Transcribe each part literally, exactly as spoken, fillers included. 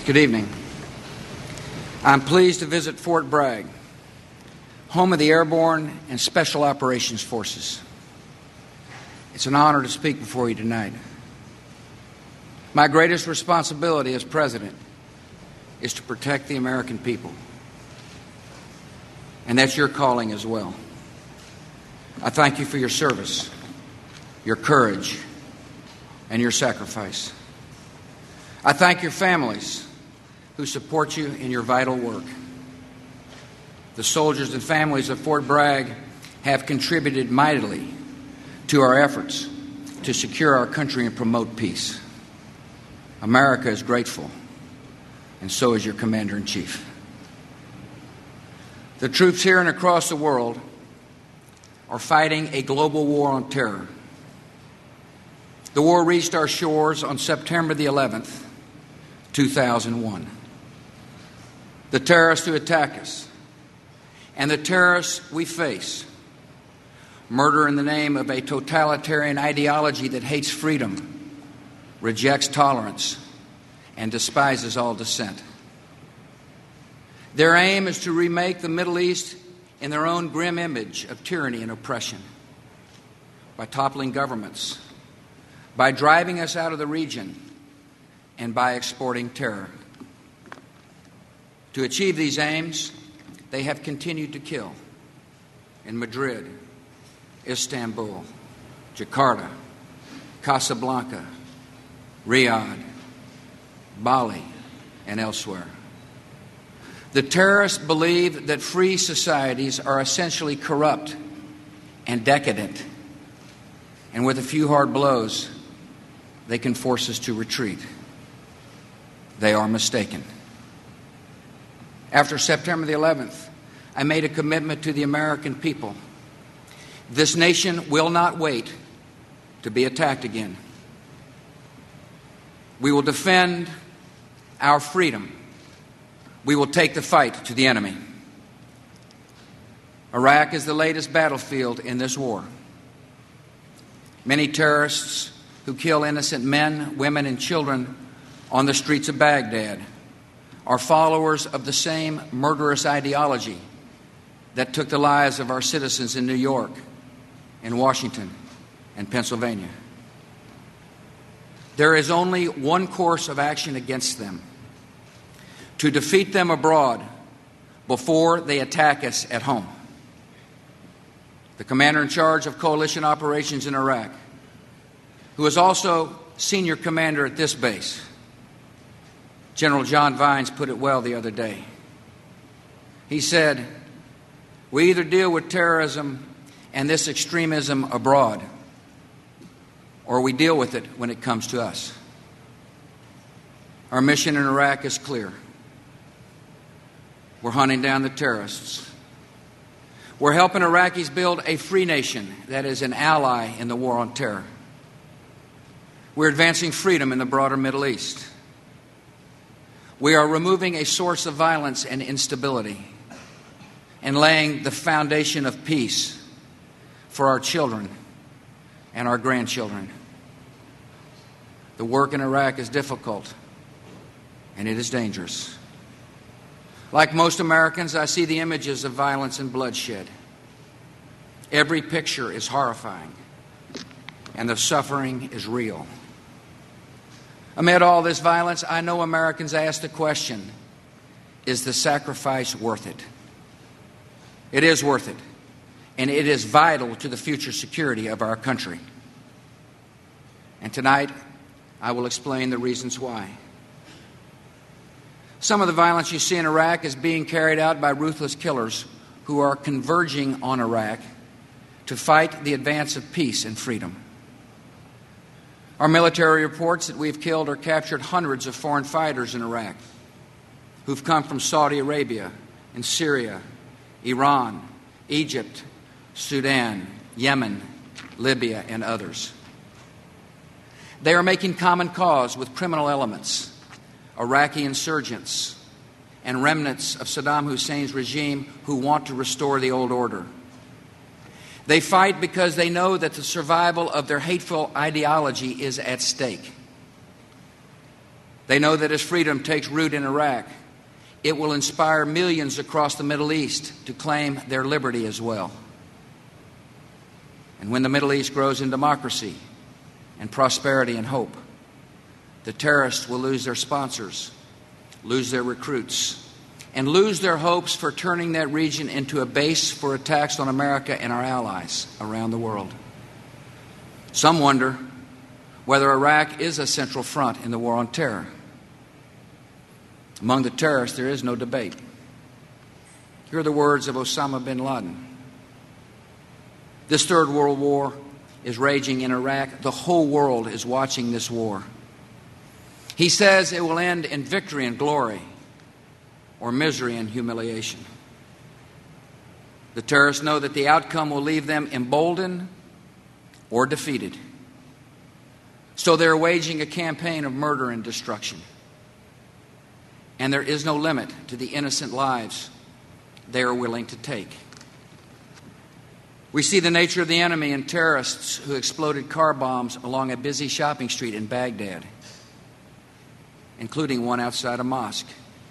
Good evening. I'm pleased to visit Fort Bragg, home of the Airborne and Special Operations Forces. It's an honor to speak before you tonight. My greatest responsibility as President is to protect the American people. And that's your calling as well. I thank you for your service, your courage, and your sacrifice. I thank your families who support you in your vital work. The soldiers and families of Fort Bragg have contributed mightily to our efforts to secure our country and promote peace. America is grateful, and so is your Commander-in-Chief. The troops here and across the world are fighting a global war on terror. The war reached our shores on September the eleventh, two thousand one. The terrorists who attack us and the terrorists we face murder in the name of a totalitarian ideology that hates freedom, rejects tolerance, and despises all dissent. Their aim is to remake the Middle East in their own grim image of tyranny and oppression, by toppling governments, by driving us out of the region, and by exporting terror. To achieve these aims, they have continued to kill in Madrid, Istanbul, Jakarta, Casablanca, Riyadh, Bali, and elsewhere. The terrorists believe that free societies are essentially corrupt and decadent, and with a few hard blows, they can force us to retreat. They are mistaken. After September the eleventh, I made a commitment to the American people. This nation will not wait to be attacked again. We will defend our freedom. We will take the fight to the enemy. Iraq is the latest battlefield in this war. Many terrorists who kill innocent men, women, and children on the streets of Baghdad are followers of the same murderous ideology that took the lives of our citizens in New York, in Washington, and Pennsylvania. There is only one course of action against them: to defeat them abroad before they attack us at home. The commander in charge of coalition operations in Iraq, who is also senior commander at this base, General John Vines, put it well the other day. He said, "We either deal with terrorism and this extremism abroad, or we deal with it when it comes to us." Our mission in Iraq is clear. We're hunting down the terrorists. We're helping Iraqis build a free nation that is an ally in the war on terror. We're advancing freedom in the broader Middle East. We are removing a source of violence and instability and laying the foundation of peace for our children and our grandchildren. The work in Iraq is difficult, and it is dangerous. Like most Americans, I see the images of violence and bloodshed. Every picture is horrifying, and the suffering is real. Amid all this violence, I know Americans ask the question, is the sacrifice worth it? It is worth it, and it is vital to the future security of our country. And tonight, I will explain the reasons why. Some of the violence you see in Iraq is being carried out by ruthless killers who are converging on Iraq to fight the advance of peace and freedom. Our military reports that we've killed or captured hundreds of foreign fighters in Iraq who've come from Saudi Arabia and Syria, Iran, Egypt, Sudan, Yemen, Libya, and others. They are making common cause with criminal elements, Iraqi insurgents, and remnants of Saddam Hussein's regime who want to restore the old order. They fight because they know that the survival of their hateful ideology is at stake. They know that as freedom takes root in Iraq, it will inspire millions across the Middle East to claim their liberty as well. And when the Middle East grows in democracy and prosperity and hope, the terrorists will lose their sponsors, lose their recruits, and lose their hopes for turning that region into a base for attacks on America and our allies around the world. Some wonder whether Iraq is a central front in the war on terror. Among the terrorists, there is no debate. Here are the words of Osama bin Laden. This third world war is raging in Iraq. The whole world is watching this war. He says it will end in victory and glory, or misery and humiliation. The terrorists know that the outcome will leave them emboldened or defeated. So they're waging a campaign of murder and destruction. And there is no limit to the innocent lives they are willing to take. We see the nature of the enemy in terrorists who exploded car bombs along a busy shopping street in Baghdad, including one outside a mosque.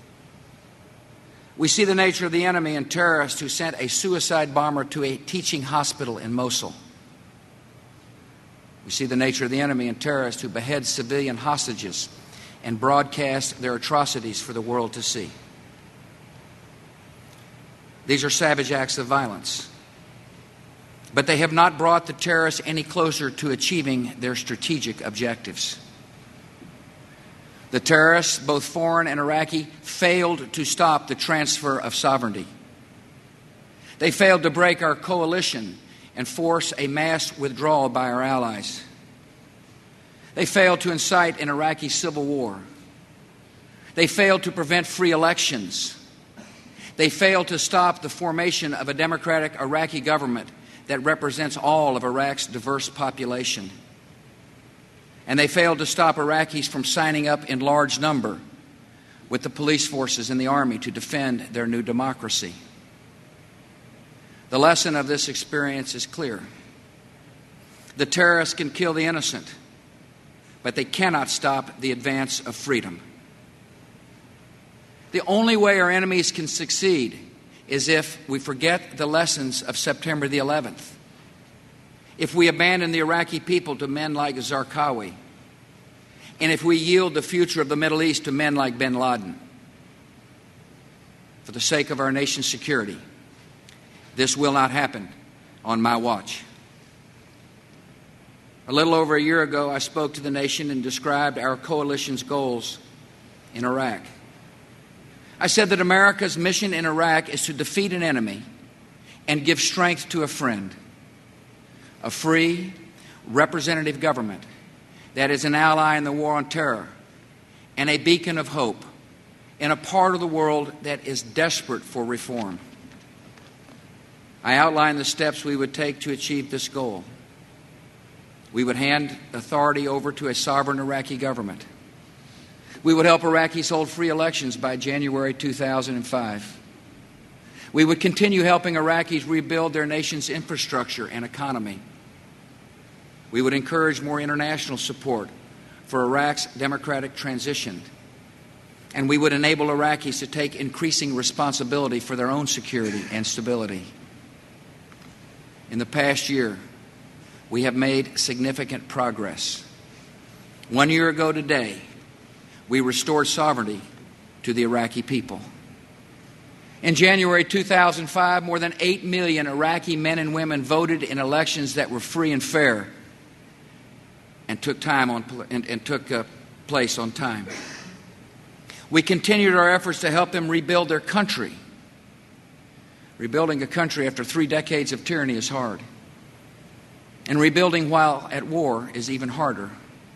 We see the nature of the enemy in terrorists who sent a suicide bomber to a teaching hospital in Mosul. We see the nature of the enemy in terrorists who behead civilian hostages and broadcast their atrocities for the world to see. These are savage acts of violence, but they have not brought the terrorists any closer to achieving their strategic objectives. The terrorists, both foreign and Iraqi, failed to stop the transfer of sovereignty. They failed to break our coalition and force a mass withdrawal by our allies. They failed to incite an Iraqi civil war. They failed to prevent free elections. They failed to stop the formation of a democratic Iraqi government that represents all of Iraq's diverse population. And they failed to stop Iraqis from signing up in large number with the police forces and the army to defend their new democracy. The lesson of this experience is clear. The terrorists can kill the innocent, but they cannot stop the advance of freedom. The only way our enemies can succeed is if we forget the lessons of September the eleventh, if we abandon the Iraqi people to men like Zarqawi, and if we yield the future of the Middle East to men like bin Laden. For the sake of our nation's security, this will not happen on my watch. A little over a year ago, I spoke to the nation and described our coalition's goals in Iraq. I said that America's mission in Iraq is to defeat an enemy and give strength to a friend. A free, representative government that is an ally in the war on terror and a beacon of hope in a part of the world that is desperate for reform. I outlined the steps we would take to achieve this goal. We would hand authority over to a sovereign Iraqi government. We would help Iraqis hold free elections by January two thousand five. We would continue helping Iraqis rebuild their nation's infrastructure and economy. We would encourage more international support for Iraq's democratic transition. And we would enable Iraqis to take increasing responsibility for their own security and stability. In the past year, we have made significant progress. One year ago today, we restored sovereignty to the Iraqi people. In January two thousand five, more than eight million Iraqi men and women voted in elections that were free and fair and took time on and, and took uh, place on time. We continued our efforts to help them rebuild their country. Rebuilding a country after three decades of tyranny is hard. And rebuilding while at war is even harder.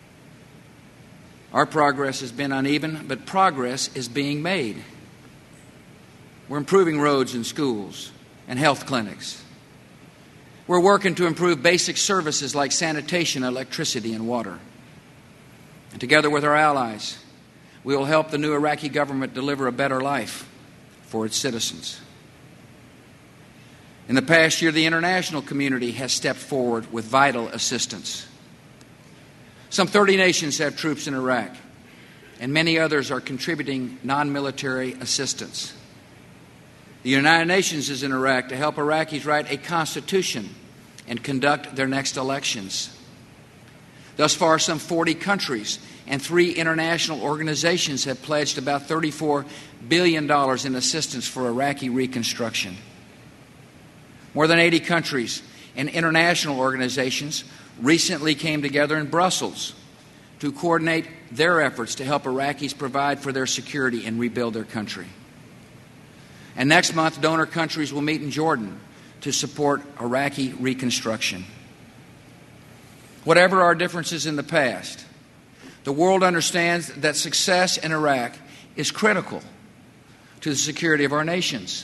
Our progress has been uneven, but progress is being made. We're improving roads and schools and health clinics. We're working to improve basic services like sanitation, electricity, and water. And together with our allies, we will help the new Iraqi government deliver a better life for its citizens. In the past year, the international community has stepped forward with vital assistance. Some thirty nations have troops in Iraq. and many others are contributing non-military assistance. The United Nations is in Iraq to help Iraqis write a constitution and conduct their next elections. Thus far, some forty countries and three international organizations have pledged about thirty-four billion dollars in assistance for Iraqi reconstruction. More than eighty countries and international organizations recently came together in Brussels to coordinate their efforts to help Iraqis provide for their security and rebuild their country. And next month, donor countries will meet in Jordan to support Iraqi reconstruction. Whatever our differences in the past, the world understands that success in Iraq is critical to the security of our nations.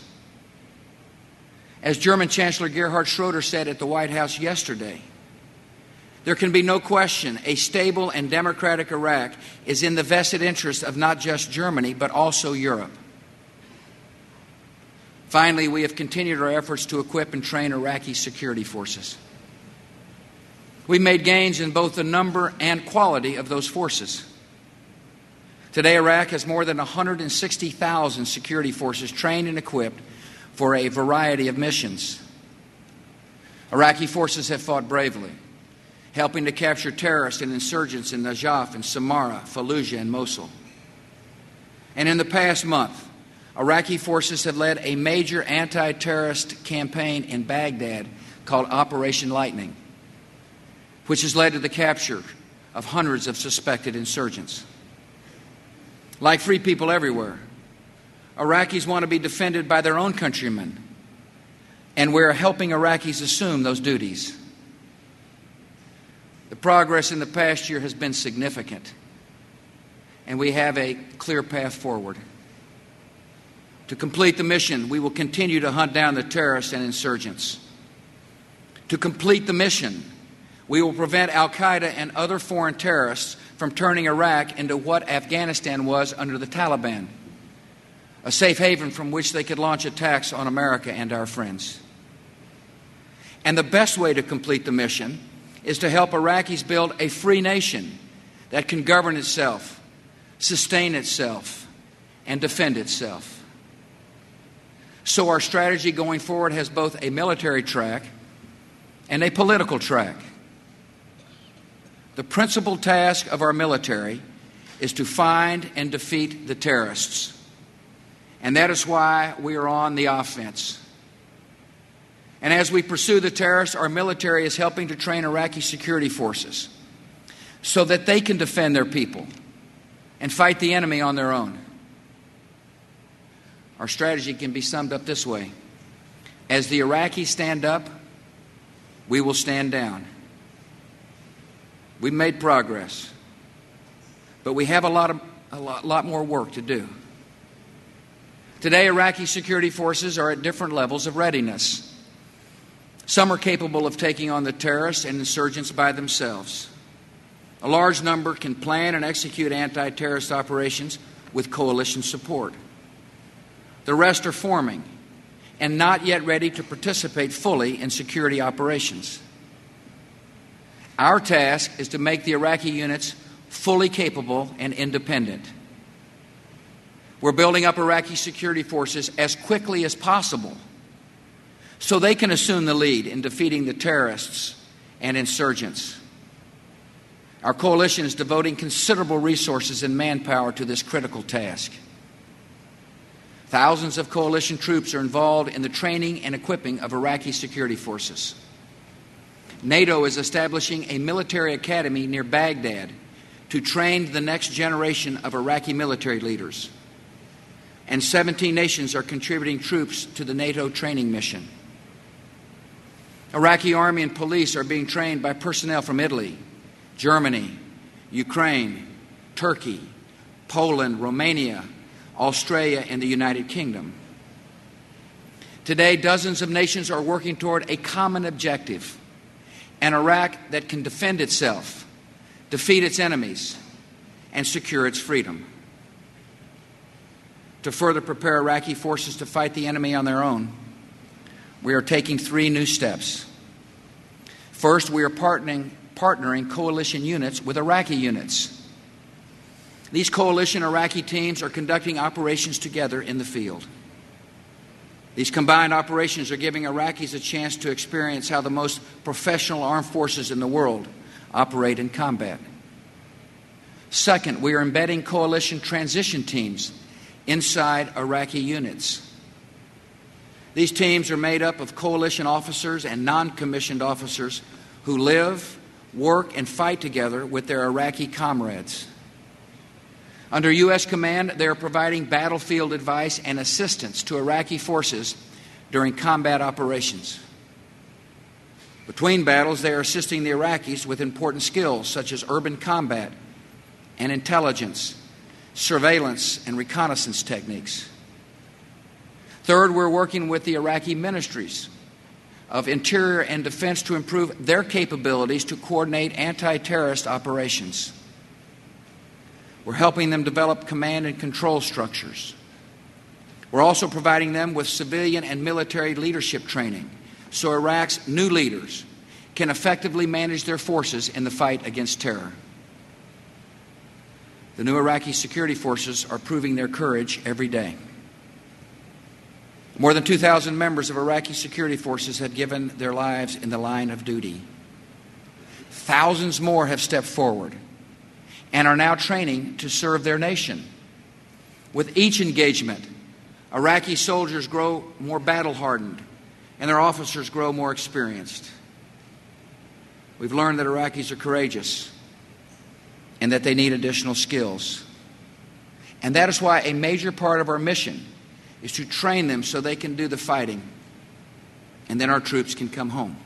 As German Chancellor Gerhard Schroeder said at the White House yesterday, there can be no question a stable and democratic Iraq is in the vested interest of not just Germany, but also Europe. Finally, we have continued our efforts to equip and train Iraqi security forces. We made gains in both the number and quality of those forces. Today, Iraq has more than one hundred sixty thousand security forces trained and equipped for a variety of missions. Iraqi forces have fought bravely, helping to capture terrorists and insurgents in Najaf and Samarra, Fallujah, and Mosul. And in the past month, Iraqi forces have led a major anti-terrorist campaign in Baghdad called Operation Lightning, which has led to the capture of hundreds of suspected insurgents. Like free people everywhere, Iraqis want to be defended by their own countrymen, and we're helping Iraqis assume those duties. The progress in the past year has been significant, and we have a clear path forward. To complete the mission, we will continue to hunt down the terrorists and insurgents. To complete the mission, we will prevent al-Qaeda and other foreign terrorists from turning Iraq into what Afghanistan was under the Taliban, a safe haven from which they could launch attacks on America and our friends. And the best way to complete the mission is to help Iraqis build a free nation that can govern itself, sustain itself, and defend itself. So our strategy going forward has both a military track and a political track. The principal task of our military is to find and defeat the terrorists. And that is why we are on the offense. And as we pursue the terrorists, our military is helping to train Iraqi security forces so that they can defend their people and fight the enemy on their own. Our strategy can be summed up this way: as the Iraqis stand up, we will stand down. We've made progress, but we have a lot of a lot, lot more work to do. Today, Iraqi security forces are at different levels of readiness. Some are capable of taking on the terrorists and insurgents by themselves. A large number can plan and execute anti-terrorist operations with coalition support. The rest are forming and not yet ready to participate fully in security operations. Our task is to make the Iraqi units fully capable and independent. We're building up Iraqi security forces as quickly as possible so they can assume the lead in defeating the terrorists and insurgents. Our coalition is devoting considerable resources and manpower to this critical task. Thousands of coalition troops are involved in the training and equipping of Iraqi security forces. NATO is establishing a military academy near Baghdad to train the next generation of Iraqi military leaders. And seventeen nations are contributing troops to the NATO training mission. Iraqi army and police are being trained by personnel from Italy, Germany, Ukraine, Turkey, Poland, Romania, Australia, and the United Kingdom. Today, dozens of nations are working toward a common objective: an Iraq that can defend itself, defeat its enemies, and secure its freedom. To further prepare Iraqi forces to fight the enemy on their own, we are taking three new steps. First, we are partnering, partnering coalition units with Iraqi units. These coalition Iraqi teams are conducting operations together in the field. These combined operations are giving Iraqis a chance to experience how the most professional armed forces in the world operate in combat. Second, we are embedding coalition transition teams inside Iraqi units. These teams are made up of coalition officers and non-commissioned officers who live, work, and fight together with their Iraqi comrades. Under U S command, they are providing battlefield advice and assistance to Iraqi forces during combat operations. Between battles, they are assisting the Iraqis with important skills such as urban combat and intelligence, surveillance, and reconnaissance techniques. Third, we're working with the Iraqi ministries of Interior and Defense to improve their capabilities to coordinate anti-terrorist operations. We're helping them develop command and control structures. We're also providing them with civilian and military leadership training so Iraq's new leaders can effectively manage their forces in the fight against terror. The new Iraqi security forces are proving their courage every day. More than two thousand members of Iraqi security forces have given their lives in the line of duty. Thousands more have stepped forward and are now training to serve their nation. With each engagement, Iraqi soldiers grow more battle-hardened and their officers grow more experienced. We've learned that Iraqis are courageous and that they need additional skills. And that is why a major part of our mission is to train them so they can do the fighting, and then our troops can come home.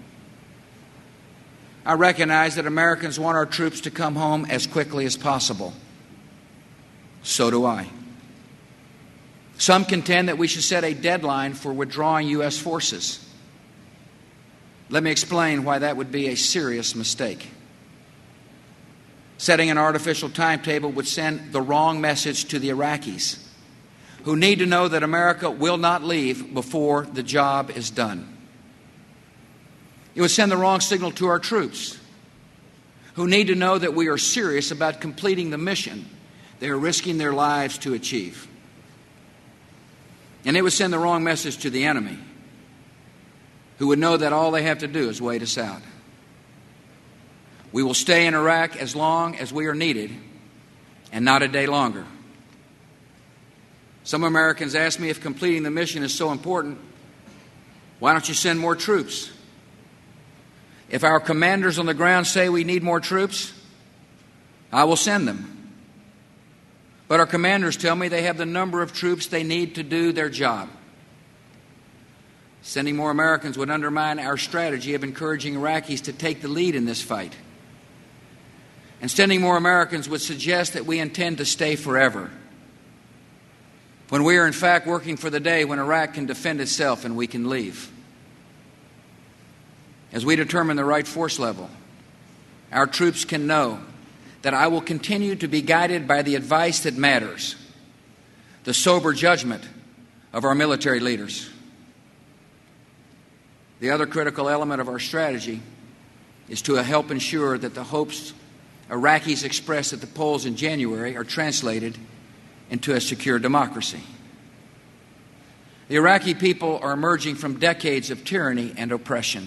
I recognize that Americans want our troops to come home as quickly as possible. So do I. Some contend that we should set a deadline for withdrawing U S forces. Let me explain why that would be a serious mistake. Setting an artificial timetable would send the wrong message to the Iraqis, who need to know that America will not leave before the job is done. It would send the wrong signal to our troops, who need to know that we are serious about completing the mission they are risking their lives to achieve. And it would send the wrong message to the enemy, who would know that all they have to do is wait us out. We will stay in Iraq as long as we are needed, and not a day longer. Some Americans ask me, if completing the mission is so important, why don't you send more troops? If our commanders on the ground say we need more troops, I will send them. But our commanders tell me they have the number of troops they need to do their job. Sending more Americans would undermine our strategy of encouraging Iraqis to take the lead in this fight. And sending more Americans would suggest that we intend to stay forever, when we are in fact working for the day when Iraq can defend itself and we can leave. As we determine the right force level, our troops can know that I will continue to be guided by the advice that matters, the sober judgment of our military leaders. The other critical element of our strategy is to help ensure that the hopes Iraqis expressed at the polls in January are translated into a secure democracy. The Iraqi people are emerging from decades of tyranny and oppression.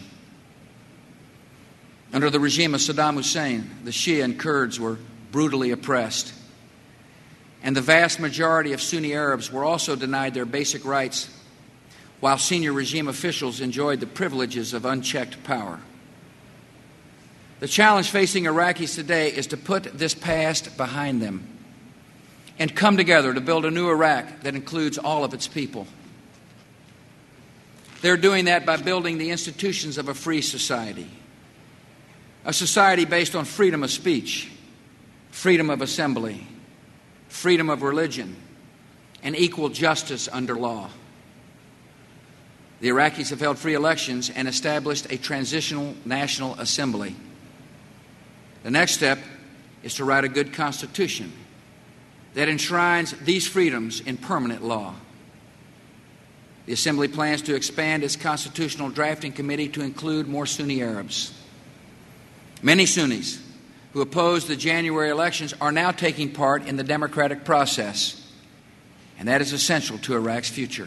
Under the regime of Saddam Hussein, the Shia and Kurds were brutally oppressed, and the vast majority of Sunni Arabs were also denied their basic rights, while senior regime officials enjoyed the privileges of unchecked power. The challenge facing Iraqis today is to put this past behind them and come together to build a new Iraq that includes all of its people. They're doing that by building the institutions of a free society, a society based on freedom of speech, freedom of assembly, freedom of religion, and equal justice under law. The Iraqis have held free elections and established a transitional national assembly. The next step is to write a good constitution that enshrines these freedoms in permanent law. The Assembly plans to expand its constitutional drafting committee to include more Sunni Arabs. Many Sunnis who opposed the January elections are now taking part in the democratic process, and that is essential to Iraq's future.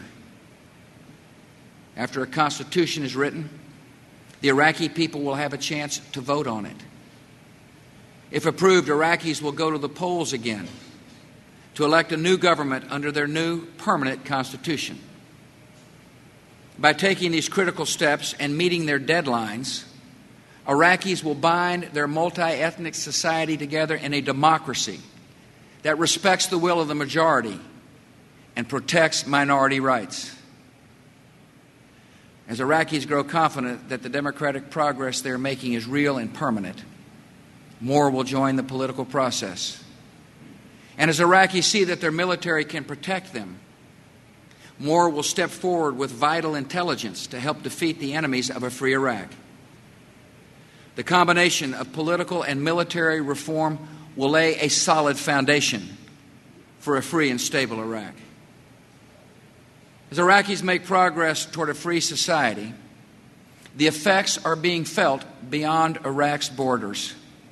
After a constitution is written, the Iraqi people will have a chance to vote on it. If approved, Iraqis will go to the polls again to elect a new government under their new permanent constitution. By taking these critical steps and meeting their deadlines, Iraqis will bind their multi-ethnic society together in a democracy that respects the will of the majority and protects minority rights. As Iraqis grow confident that the democratic progress they are making is real and permanent, more will join the political process. And as Iraqis see that their military can protect them, more will step forward with vital intelligence to help defeat the enemies of a free Iraq. The combination of political and military reform will lay a solid foundation for a free and stable Iraq. As Iraqis make progress toward a free society, the effects are being felt beyond Iraq's borders.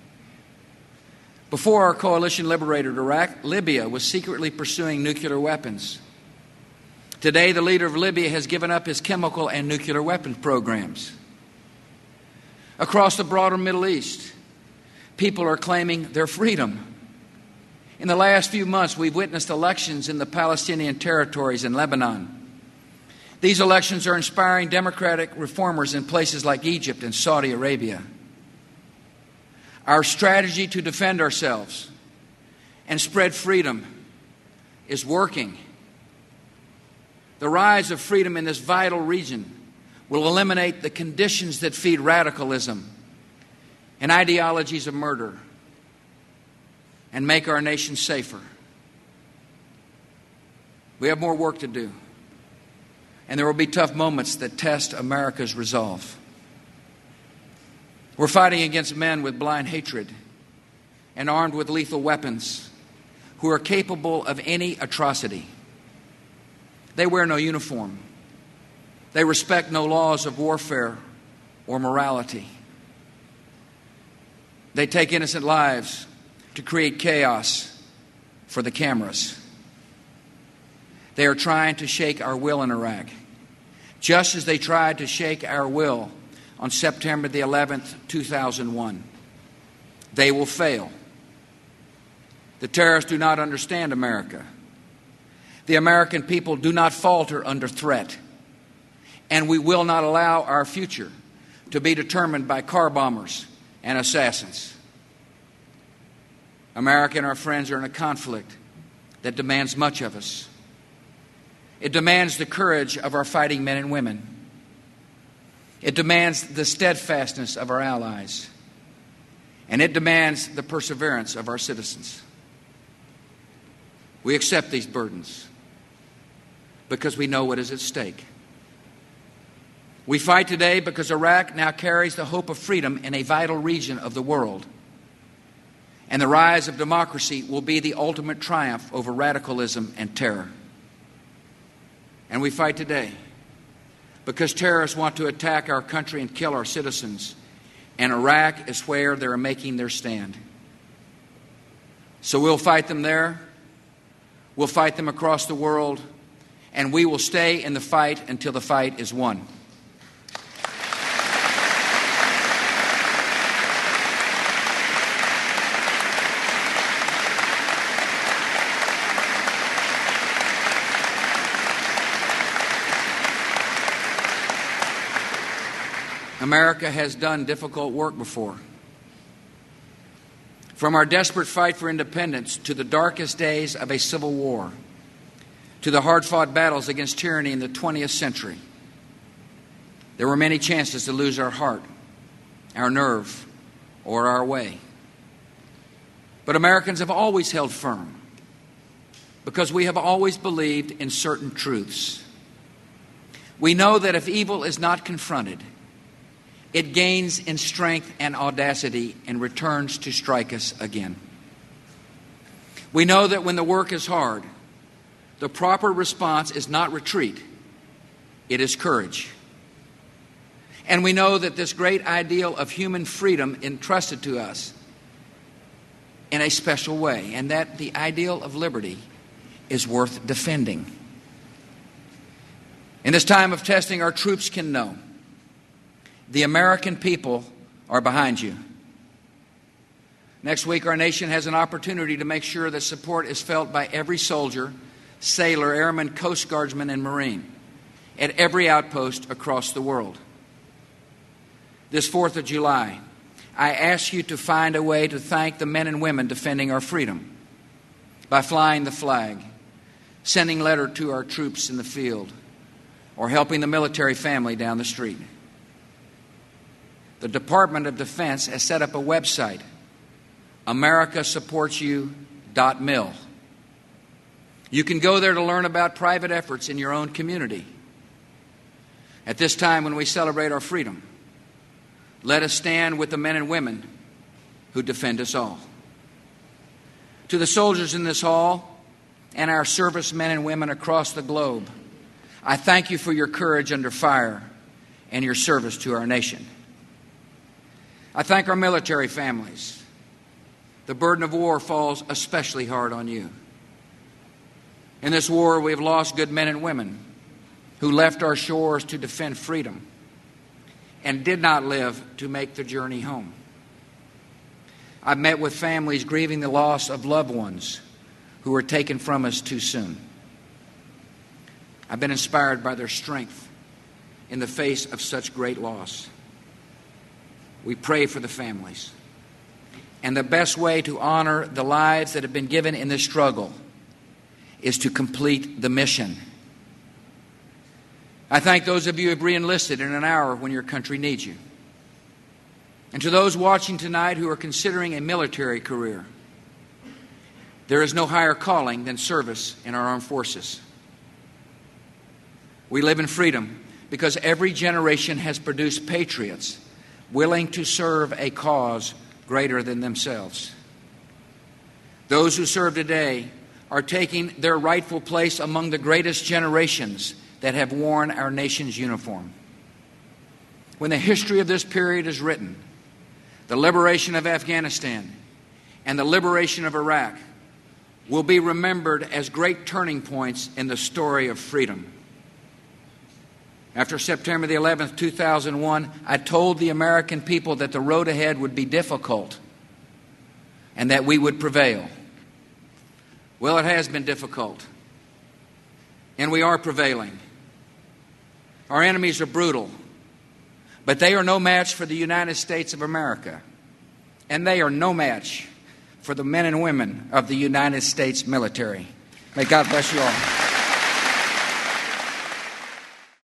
Before our coalition liberated Iraq, Libya was secretly pursuing nuclear weapons. Today, the leader of Libya has given up his chemical and nuclear weapon programs. Across the broader Middle East, people are claiming their freedom. In the last few months, we've witnessed elections in the Palestinian territories in Lebanon. These elections are inspiring democratic reformers in places like Egypt and Saudi Arabia. Our strategy to defend ourselves and spread freedom is working. The rise of freedom in this vital region will eliminate the conditions that feed radicalism and ideologies of murder and make our nation safer. We have more work to do, and there will be tough moments that test America's resolve. We're fighting against men with blind hatred and armed with lethal weapons who are capable of any atrocity. They wear no uniform. They respect no laws of warfare or morality. They take innocent lives to create chaos for the cameras. They are trying to shake our will in Iraq, just as they tried to shake our will on September the eleventh, two thousand one. They will fail. The terrorists do not understand America. The American people do not falter under threat. And we will not allow our future to be determined by car bombers and assassins. America and our friends are in a conflict that demands much of us. It demands the courage of our fighting men and women. It demands the steadfastness of our allies. And it demands the perseverance of our citizens. We accept these burdens because we know what is at stake. We fight today because Iraq now carries the hope of freedom in a vital region of the world. And the rise of democracy will be the ultimate triumph over radicalism and terror. And we fight today because terrorists want to attack our country and kill our citizens. And Iraq is where they're making their stand. So we'll fight them there. We'll fight them across the world. And we will stay in the fight until the fight is won. America has done difficult work before. From our desperate fight for independence to the darkest days of a civil war, to the hard-fought battles against tyranny in the twentieth century, there were many chances to lose our heart, our nerve, or our way. But Americans have always held firm because we have always believed in certain truths. We know that if evil is not confronted, it gains in strength and audacity and returns to strike us again. We know that when the work is hard, the proper response is not retreat, it is courage. And we know that this great ideal of human freedom entrusted to us in a special way, and that the ideal of liberty is worth defending. In this time of testing, our troops can know the American people are behind you. Next week, our nation has an opportunity to make sure that support is felt by every soldier, sailor, airman, Coast Guardsman, and Marine at every outpost across the world. This fourth of July, I ask you to find a way to thank the men and women defending our freedom by flying the flag, sending letter to our troops in the field, or helping the military family down the street. The Department of Defense has set up a website, America Supports You dot mil. You can go there to learn about private efforts in your own community. At this time when we celebrate our freedom, let us stand with the men and women who defend us all. To the soldiers in this hall and our servicemen and women across the globe, I thank you for your courage under fire and your service to our nation. I thank our military families. The burden of war falls especially hard on you. In this war, we have lost good men and women who left our shores to defend freedom and did not live to make the journey home. I've met with families grieving the loss of loved ones who were taken from us too soon. I've been inspired by their strength in the face of such great loss. We pray for the families. And the best way to honor the lives that have been given in this struggle is to complete the mission. I thank those of you who have re-enlisted in an hour when your country needs you. And to those watching tonight who are considering a military career, there is no higher calling than service in our armed forces. We live in freedom because every generation has produced patriots willing to serve a cause greater than themselves. Those who serve today are taking their rightful place among the greatest generations that have worn our nation's uniform. When the history of this period is written, the liberation of Afghanistan and the liberation of Iraq will be remembered as great turning points in the story of freedom. After September the eleventh, two thousand one, I told the American people that the road ahead would be difficult and that we would prevail. Well, it has been difficult, and we are prevailing. Our enemies are brutal, but they are no match for the United States of America, and they are no match for the men and women of the United States military. May God bless you all.